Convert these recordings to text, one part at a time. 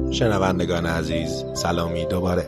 شنوندگان عزیز، سلامی دوباره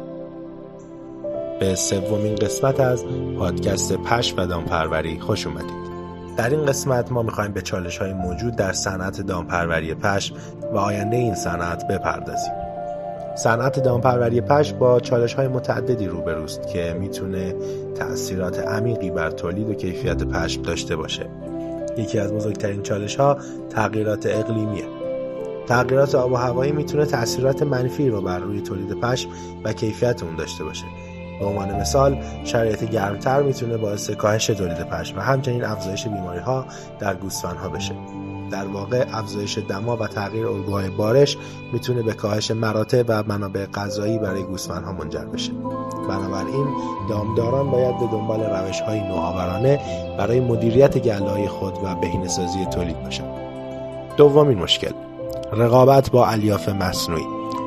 به سومین قسمت از پادکست پشم و دامپروری خوش اومدید. در این قسمت ما میخوایم به چالش‌های موجود در صنعت دامپروری پشم و آینده این صنعت بپردازیم. صنعت دامپروری پشم با چالش‌های متعددی روبروست که میتونه تأثیرات عمیقی بر تولید و کیفیت پشم داشته باشه. یکی از بزرگترین چالش‌ها تغییرات اقلیمیه. تغییرات آب و هوایی میتونه تأثیرات منفی رو بر روی تولید پشم و کیفیت اون داشته باشه. به عنوان مثال، شرایط گرمتر میتونه باعث کاهش تولید پشم و همچنین افزایش بیماری‌ها در گوسفندها بشه. در واقع افزایش دما و تغییر الگوهای بارش میتونه به کاهش مراتع و منابع غذایی برای گوسفندها منجر بشه. بنابراین دامداران باید به دنبال روش‌های نوآورانه برای مدیریت گله‌های خود و بهینه‌سازی تولید باشند. دومین مشکل، رقابت با الیاف مصنوعی.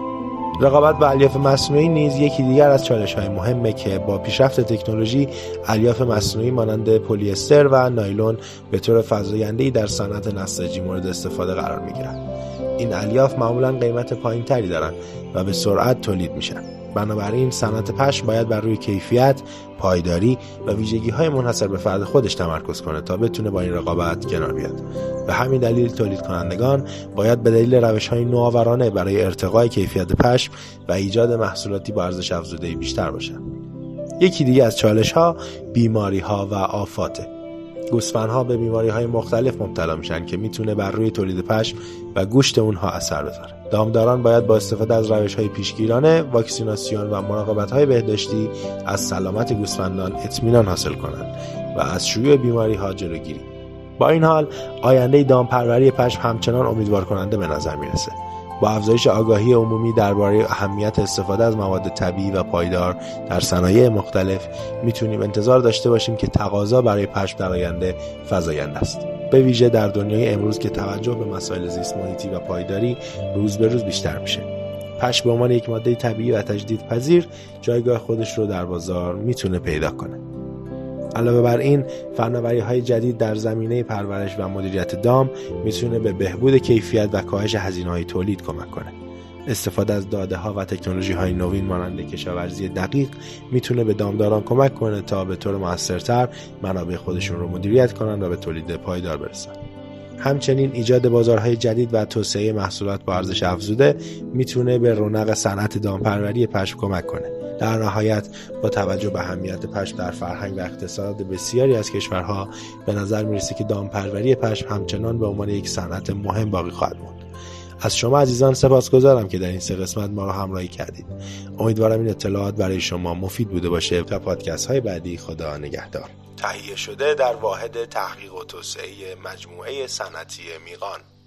رقابت با الیاف مصنوعی نیز یکی دیگر از چالش‌های مهمه که با پیشرفت تکنولوژی الیاف مصنوعی مانند پلی استر و نایلون به طور فزاینده‌ای در صنعت نساجی مورد استفاده قرار می‌گیرند. این الیاف معمولاً قیمت پایین‌تری دارند و به سرعت تولید میشن. بنابراین صنعت پشم باید بر روی کیفیت، پایداری و ویژگی‌های منحصر به فرد خودش تمرکز کنه تا بتونه با این رقابت کنار بیاد. به همین دلیل تولید کنندگان باید به دلیل روش‌های نوآورانه برای ارتقای کیفیت پشم و ایجاد محصولاتی با ارزش افزوده بیشتر باشن. یکی دیگه از چالش‌ها بیماری‌ها و آفاته. گوسفندها به بیماری‌های مختلف مبتلا میشن که میتونه بر روی تولید پشم و گوشت اونها اثر بذاره. دامداران باید با استفاده از روش‌های پیشگیرانه، واکسیناسیون و مراقبت‌های بهداشتی از سلامت گوسفندان اطمینان حاصل کنند و از شیوع بیماری‌ها جلوگیری. با این حال آینده دامپروری پشم همچنان امیدوار کننده به نظر میرسه. با افزایش آگاهی عمومی درباره اهمیت استفاده از مواد طبیعی و پایدار در صنایع مختلف میتونیم انتظار داشته باشیم که تقاضا برای پشم در آینده فزاینده است. به ویژه در دنیای امروز که توجه به مسائل زیست محیطی و پایداری روز به روز بیشتر میشه. پشم به عنوان یک ماده طبیعی و تجدیدپذیر جایگاه خودش رو در بازار میتونه پیدا کنه. علاوه بر این، فناوری‌های جدید در زمینه پرورش و مدیریت دام میتونه به بهبود کیفیت و کاهش هزینه‌های تولید کمک کنه. استفاده از داده‌ها و تکنولوژی‌های نوین مانند کشاورزی دقیق میتونه به دامداران کمک کنه تا به طور موثرتر منابع خودشون رو مدیریت کنن و به تولید پایدار برسن. همچنین ایجاد بازارهای جدید و توسعه محصولات با ارزش افزوده میتونه به رونق صنعت دامپروری پشم کمک کنه. در نهایت، با توجه به اهمیت پشم در فرهنگ و اقتصاد بسیاری از کشورها به نظر میرسه که دامپروری پشم همچنان به عنوان یک صنعت مهم باقی خواهد ماند. از شما عزیزان سپاسگزارم که در این 3 قسمت ما رو همراهی کردید. امیدوارم این اطلاعات برای شما مفید بوده باشه. تا پادکست های بعدی، خدا نگهدار. تهیه شده در واحد تحقیق و توسعه مجموعه صنعتی میغان.